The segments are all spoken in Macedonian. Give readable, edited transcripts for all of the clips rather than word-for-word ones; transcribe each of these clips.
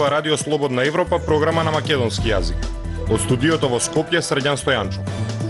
ова Радио Слободна Европа, програма на македонски јазик. Од студиото во Скопје, Срđan Стојанчов.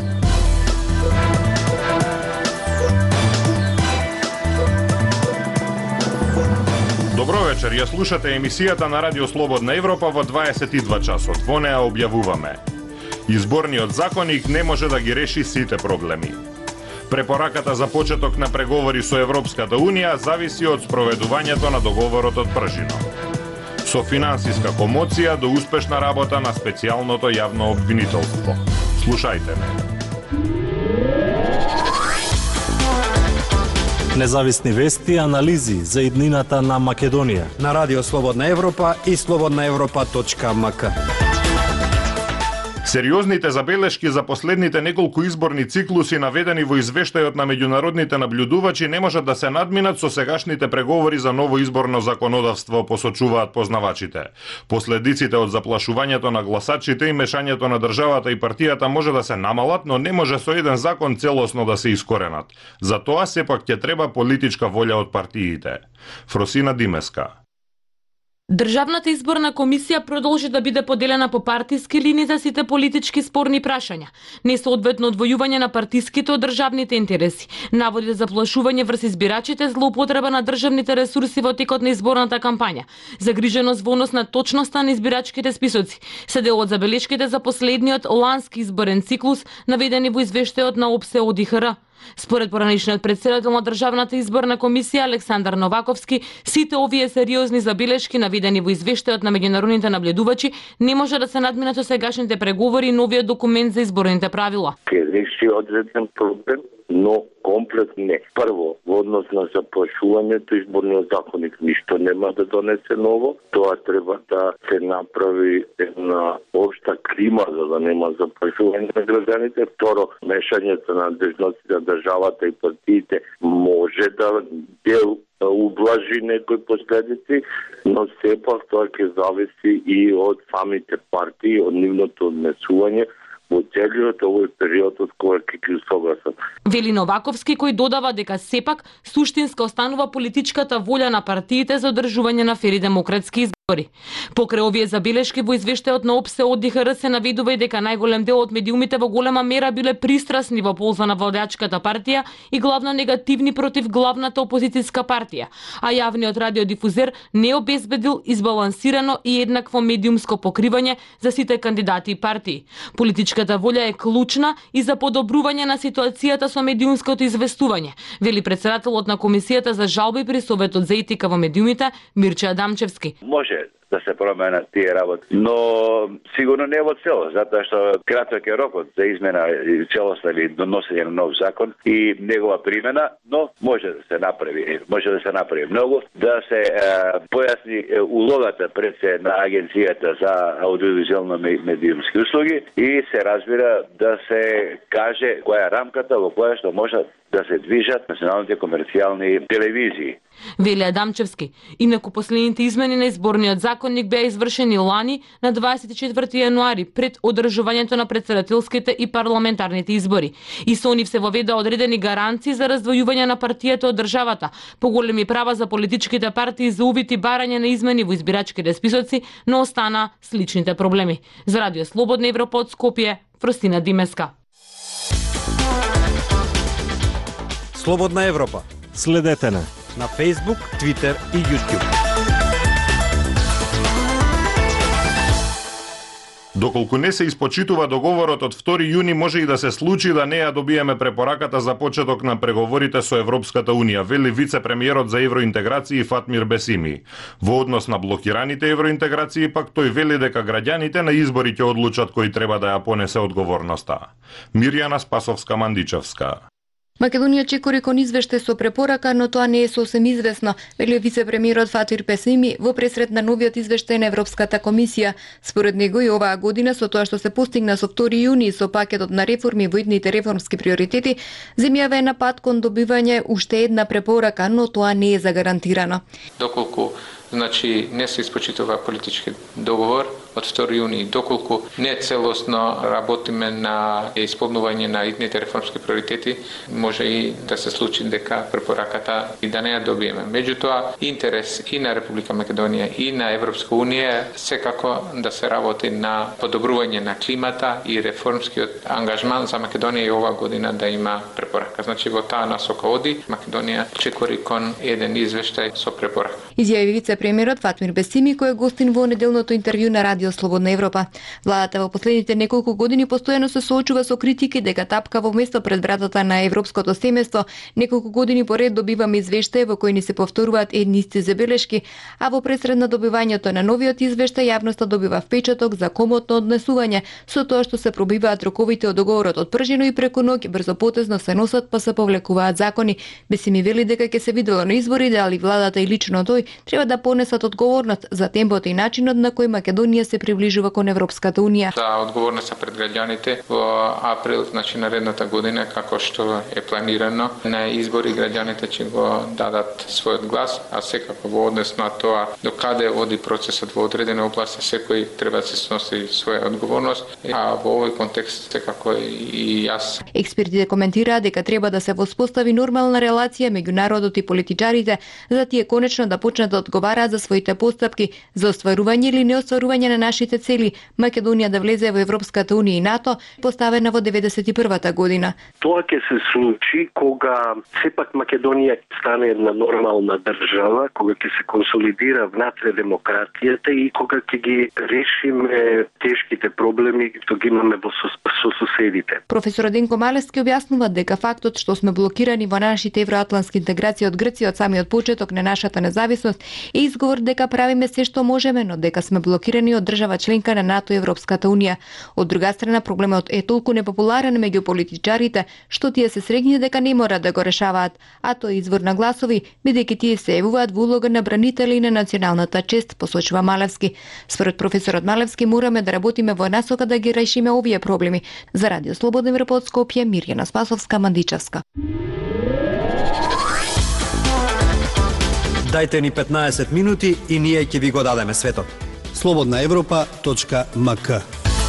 Добро вечер, ја слушате емисијата на Радио Слободна Европа во 22 часот. Во неа објавуваме: Изборниот законник не може да ги реши сите проблеми. Препораката за почеток на преговори со Европската Унија зависи од спроведувањето на договорот од пржино. Со финансиска комоција до успешна работа на специјалното јавно обвинителство. Слушајте ме. Независни вести и анализи за иднината на Македонија на Радио Слободна Европа и slobodnaevropa.mk. Сериозните забелешки за последните неколку изборни циклуси наведени во извештајот на меѓународните наблюдувачи не можат да се надминат со сегашните преговори за ново изборно законодавство, посочуваат познавачите. Последиците од заплашувањето на гласачите и мешањето на државата и партијата може да се намалат, но не може со еден закон целосно да се искоренат. За тоа сепак ќе треба политичка волја од партиите. Фросина Димеска. Државната изборна комисија продолжи да биде поделена по партиски линии за сите политички спорни прашања, несоодветно одвојување на партиските од државните интереси, наводи за заплашување врз избирачите, злоупотреба на државните ресурси во текот на изборната кампања, загриженост во однос на точноста на избирачките списоци, се дел од забелешките за последниот лански изборен циклус наведени во извештајот на ОПСЕ ОДИХР. Според поранешниот претседател на Државната изборна комисија Александар Новаковски, сите овие сериозни забелешки наведени во извештајот на меѓународните наблюдувачи не може да се надминат со сегашните преговори и новиот документ за изборните правила. Ке реши одреден проблем, но комплетно не. Прво, во однос на заплашувањето, изборниот законник ништо нема да донесе ново. Тоа треба да се направи една обшта клима за да нема заплашување на граѓаните. Второ, мешањето на надежности на државата и партиите може да дел ублажи некои последици, но сепак тоа ќе зависи и од самите партии, од нивното однесување во целиот овој период од кој ќе согласат. Вели Новаковски, кој додава дека сепак суштинска останува политичката волја на партиите за одржување на фери демократски избори. Покрај овие забелешки во извештајот на ОПСЕ ОДИХР се наведува и дека најголем дел од медиумите во голема мера биле пристрасни во полза на владеачката партија и главно негативни против главната опозицијска партија, а јавниот радиодифузер не обезбедил избалансирано и еднакво медиумско покривање за сите кандидати и партии. Политичката волја е клучна и за подобрување на ситуацијата со медиумското известување, вели претседателот на Комисијата за жалби при Советот за етика во медиумите Мирче Адамчевски. Може да се променат тие работи, но сигурно не во цело, затоа што краток е рокот за измена и целосно или доносење на нов закон и негова примена, но може да се направи многу, да се појасни улогата пред се на Агенцијата за аудиовизуелно медиумски услуги и се разбира да се каже која е рамката во која што може да се движат националните комерцијални телевизии. Вели Адамчевски. Инаку последните измени на изборниот законник беа извршени лани на 24 јануари пред одржувањето на претседателските и парламентарните избори. И со нив се воведа одредени гаранции за раздвојување на партијата од државата, поголеми права за политичките партии за увид и барање на измени во избирачките списоци, но остана сличните проблеми. За Радио Слободна Европа од Скопје, Фростина Димеска. Слободна Европа. Следете на Facebook, Twitter и YouTube. Доколку не се испочитува договорот од 2 јуни, може и да се случи да не ја добиеме препораката за почеток на преговорите со Европската Унија, вели вице-премиерот за евроинтеграција Фатмир Бесими. Во однос на блокираните евроинтеграции, пак тој вели дека граѓаните на избори ќе одлучат кој треба да ја понесе одговорноста. Мирјана Спасовска-Мандичевска. Македонија чекори кон извештај со препорака, но тоа не е сосем известно, вели вице-премиерот Фатмир Бесими во пресред на новиот извештај на Европската комисија. Според него и оваа година со тоа што се постигна со 2 јуни со пакетот на реформи во идните реформски приоритети, земјава е на пат кон добивање уште една препорака, но тоа не е загарантирано. Доколку Значи не се испочитува политички договор од 2 јуни, доколку не целосно работиме на исполнување на идните реформски приоритети, може и да се случи дека препораката и да не ја добиеме. Меѓутоа, интерес и на Република Македонија и на Европска унија е секако да се работи на подобрување на климата и реформскиот ангажман за Македонија и ова година да има препорака. Значи во таа насока оди, Македонија чекори кон еден извештај со препорака. Изјави вице-премиерот Фатмир Бесими, кој е гостин во неделното интервју на Радио Слободна Европа. Владата во последните неколку години постојано се соочува со критики дека тапка во место пред вратата на европското семејство. Неколку години поред добиваме извештаи во кои ни се повторуваат едни исти забелешки, а во пресред на добивањето на новиот извештај јавноста добива впечаток за комотно однесување, со тоа што се пробиваат роковите од договорот од пржено и преку ноќ брзопотезно се носат па се повлекуваат закони. Бесими вели дека ќе се видело на избори дали владата и лично тој треба да понесат одговорност за темпото и начинот на кој Македонија се приближува кон Европската унија. Да, одговорни се пред граѓаните во април, значи наредната година, како што е планирано на избори, граѓаните ќе го дадат својот глас, а секако во однос на тоа до каде оди процесот во одредена област, секој треба да се сноси своја одговорност, а во овој контекст секако и јас. Експертите коментираат дека треба да се воспостави нормална релација меѓу народот и политичарите, за тие конечно да почнат да одговараат за своите постапки, за остварување или неостварување на нашите цели, Македонија да влезе во Европската унија и НАТО, поставена во 91-та година. Тоа ќе се случи кога сепак Македонија стане една нормална држава, кога ќе се консолидира внатре демократијата и кога ќе ги решиме тешките проблеми што ги имаме со соседите. Професор Денко Малевски објаснува дека фактот што сме блокирани во нашите евроатлантски интеграции од Грција од самиот почеток на нашата независност е изговор дека правиме се што можеме, но дека сме блокирани од држава членка на НАТО и Европската унија. Од друга страна, проблемот е толку непопуларен меѓу политичарите, што тие се срегни дека не мора да го решаваат, а тоа е извор на гласови, бидејќи тие се јавуваат во улога на бранители на националната чест, посочува Малевски. Според професорот Малевски, мораме да работиме во насока да ги решиме овие проблеми. За Радио Слободна Европа од Скопје, Мирјана Спасовска, Мандичевска. Дайте ни 15 минути и ние ќе ви го дадеме светот. slobodnaevropa.mk.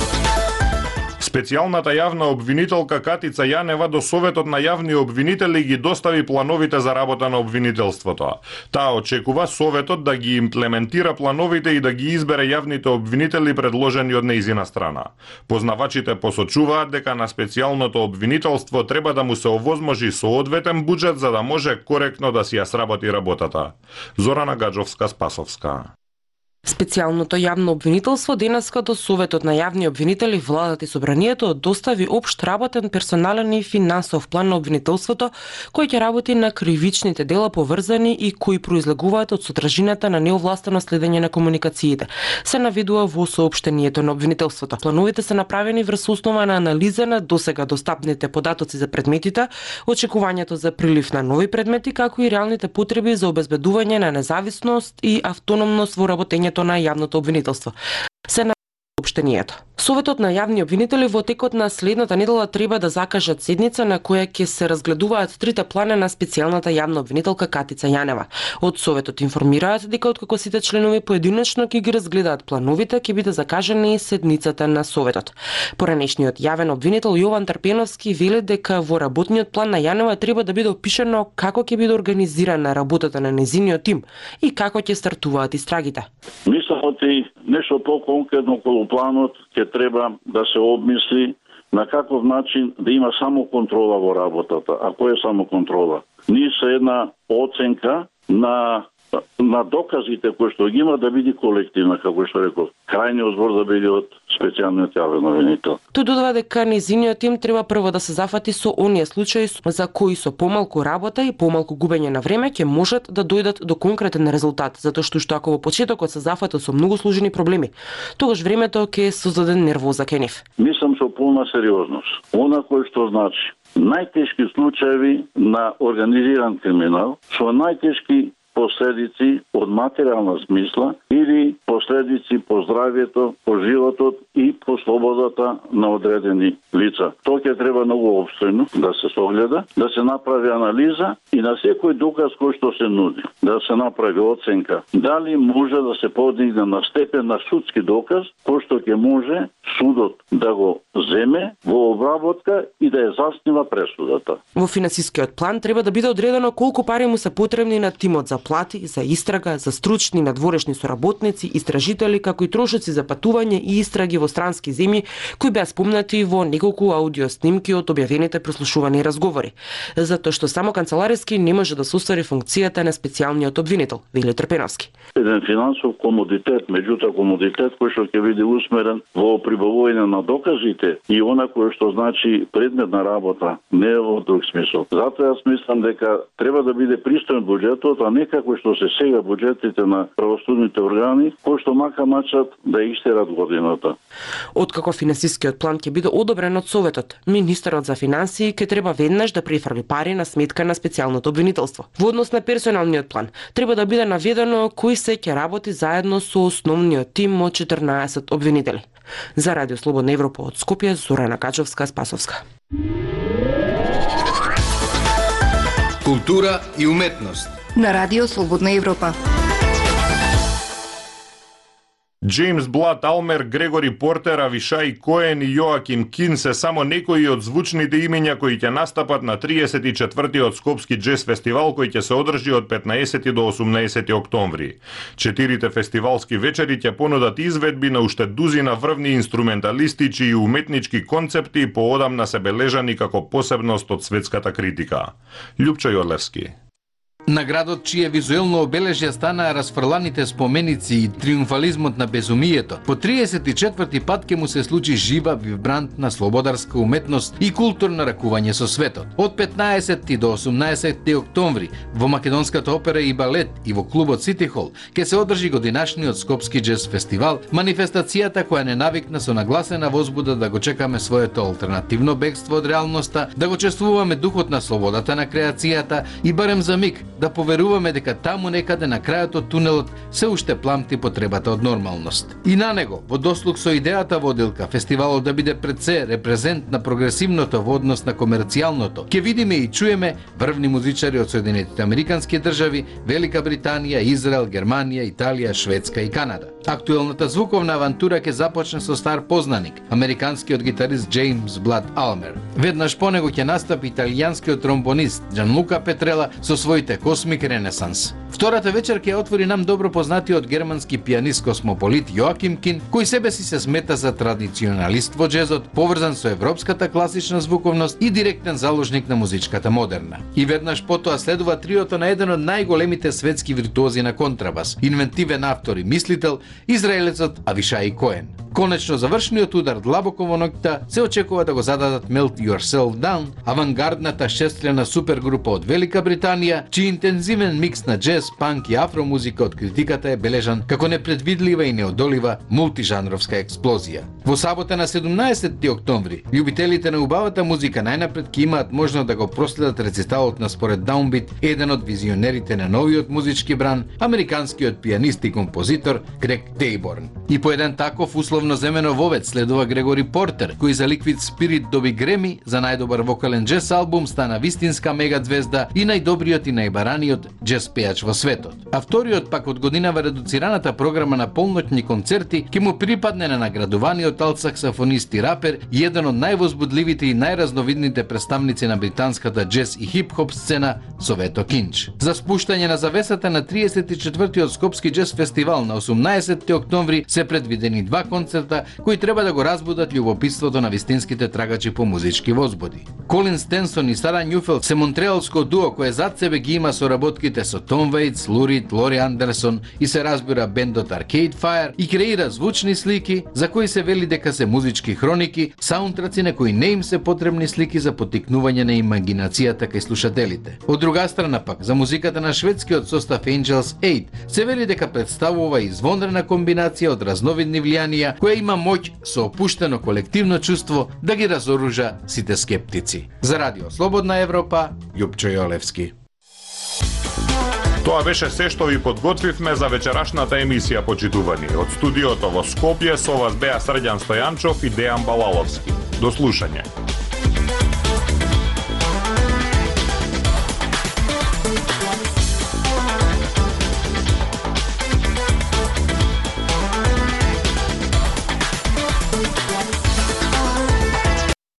Специјалната јавна обвинителка Катица Јанева до Советот на јавни обвинители ги достави плановите за работа на обвинителството. Таа очекува Советот да ги имплементира плановите и да ги избере јавните обвинители предложени од нејзина страна. Познавачите посочуваат дека на специјалното обвинителство треба да му се овозможи соодветен буџет за да може коректно да си ја сработи работата. Зорана Гаджовска-Спасовска. Специјалното јавно обвинителство денеска до Советот на јавни обвинители, владата и собранието достави општ работен, персонален и финансов план на обвинителството кој ќе работи на кривичните дела поврзани и кои произлегуваат од содржината на неовластено следење на комуникациите. Се наведува во соопштението на обвинителството. Плановите се направени врз основа на анализа на досега достапните податоци за предметите, очекувањето за прилив на нови предмети, како и реалните потреби за обезбедување на независност и автономност во работењето на јавното обвинителство. Се на обштението. Советот на јавни обвинители во текот на следната недела треба да закажат седница на која ќе се разгледуваат трите плана на специјалната јавна обвинителка Катица Јанева. Од Советот информираат дека откако сите членови поединечно ќе ги разгледаат плановите, ќе биде закажана и седницата на Советот. Поранешниот јавен обвинител Јован Трпеновски вели дека во работниот план на Јанева треба да биде опишано како ќе биде организирана работата на незиниот тим и како ќе стартуваат истрагите. Мислам оти нешто по-конкретно околу планот ќе треба да се обмисли на каков начин да има само контрола во работата. А кој е само контрола? Ние се една оценка на доказите кои што ги има да биде колективна, како што реков. Крајниот збор да биде од специјалниот јавен обвинител. Тој додава дека незиниот тим треба прво да се зафати со оние случаи за кои со помалку работа и помалку губење на време ќе можат да дојдат до конкретен резултат, затоа што ако во почетокот се зафатат со многу сложени проблеми, тогаш времето ќе создаде нервоза кај нив. Мислам со полна сериозност. Она кој што значи најтешки случаи на организиран криминал со најтешки последици од материјална смисла или последици по здравјето, по животот и по слободата на одредени лица. Тоа ќе треба многу опстойно да се согледа, да се направи анализа и на секој доказ кој што се нуди, да се направи оценка дали може да се подигне на степен на судски доказ кој што ќе може судот да го земе во обработка и да ја заснива пресудата. Во финансискиот план треба да биде одредено колку пари му се потребни на тимот за плати, за истрага, за стручни надворешни соработници, истражители, како и трошоци за патување и истраги во странски земји, кои беа спомнати во неколку аудиоснимки од објавените прослушувани разговори, затоа што само канцелариски не може да се оствари функцијата на специјалниот обвинител, вели Трпеновски. Еден финансов комодитет, меѓутоа комодитет кој што ќе биде усмерен во прибавување на доказите и она кој што значи предметна работа, не во друг смисол. Затоа јас мислам дека треба да биде пристоен буџетот, а не како што се сега буџетите на правосудните органи, кои што мака мачат да истерат годината. Откако финансискиот план ќе биде одобрен од Советот, министерот за финансии ќе треба веднаш да префрли пари на сметка на специјалното обвинителство. Во однос на персоналниот план, треба да биде наведено кој се ќе работи заедно со основниот тим од 14 обвинители. За Радио Слободна Европа од Скопје, Зорана Качовска-Спасовска. Култура и уметност на Радио Слободна Европа. Джеймс Блад Алмер, Грегори Портер, Авишај Коен и Јоаким Кин се само некои од звучните имиња кои ќе настапат на 34-тиот Скопски джез фестивал кој ќе се одржи од 15 до 18 октомври. 4 фестивалски вечери ќе понудат изведби на уште дузина врвни инструменталистички и уметнички концепти поодамна се бележани како посебност од светската критика. Љупчо Јорлевски. На градот чие визуелно обележје станаа расфрланите споменици и триумфализмот на безумието, по 34-ти пат ќе му се случи жива вибрантна слободарска уметност и културно ракување со светот. Од 15 до 18 октомври во Македонската опера и балет и во клубот Сити Хол ќе се одржи годинашниот Скопски джез фестивал, манифестацијата која не навикна со нагласена возбуда да го чекаме своето алтернативно бегство од реалноста, да го чествуваме духот на слободата на креацијата и барем за миг да поверуваме дека таму некаде на крајот од тунелот се уште пламти потребата од нормалност. И на него, во дослуг со идејата водилка, фестивалот да биде пред се репрезент на прогресивното во однос на комерцијалното, ќе видиме и чуеме врвни музичари од Соединетите Американски држави, Велика Британија, Израел, Германија, Италија, Шведска и Канада. Актуелната звуковна авантура ќе започне со стар познаник, американскиот гитарист Джеймс Блад Алмер. Веднаш по него ќе настапи италијанскиот тромбонист Джанлука Петрела со своите Космик Ренесанс. Втората вечер ќе отвори нам добро познатиот германски пианист космополит Јоаким Кин, кој себе си се смета за традиционалист во джезот, поврзан со европската класична звуковност и директен заложник на музичката модерна. И веднаш потоа следува триото на еден од најголемите светски виртуози на контрабас, инвентивен автор и мислител, израелецот Авишај Коен. Конечно завршниот удар длабоко во ноќта се очекува да го зададат Melt Yourself Down, авангардната шестлена супергрупа од Велика Британија, чиј интензивен микс на джез, панк и афромузика од критиката е бележан како непредвидлива и неодолива мултижанровска експлозија. Во сабота на 17 октомври, љубителите на убавата музика најнапред ќе имаат можност да го проследат рециталот на според Даунбит, еден од визионерите на новиот музички бран, американскиот пианист и композитор Грег Дейборн. И по еден таков условно земено вовед следува Грегори Портер, кој за Liquid Spirit доби Греми, за најдобар вокален джез албум стана вистинска мегазвезда и најдобриот и најбараниот джез пејач во светот. А вториот пак од годинава редуцираната програма на полноќни концерти ќе му припадне на наградуваниот алт-саксофонист и рапер и еден од највозбудливите и најразновидните представници на британската джез и хип-хоп сцена Совето Кинч. За спуштање на завесата на 34-тиот Скопски джез фестивал на 18 октомври се предвидени два концерта кои треба да го разбудат љубопитството на вистинските трагачи по музички возбуди. Колин Стенсон и Сара Њуфелд се монтреалско дуо кое зад себе ги има соработките со Том Вейтс, Лурид, Лори Андерсон и се разбира бендот Arcade Fire и креира звучни слики за кои се вели дека се музички хроники, саунтраци на кои не им се потребни слики за поттикнување на имагинацијата кај слушателите. Од друга страна пак, за музиката на шведскиот состав Angels 8 се вели дека представува извонредна комбинација од разновидни влијанија која има моќ со опуштено колективно чувство да ги разоружа сите скептици. За Радио Слободна Европа, Љупчо Јолевски. Тоа беше се што ви подготвивме за вечерашната емисија, почитувани. Од студиото во Скопје со вас беа Срđan Стојанчов и Дејан Балаловски. До слушање.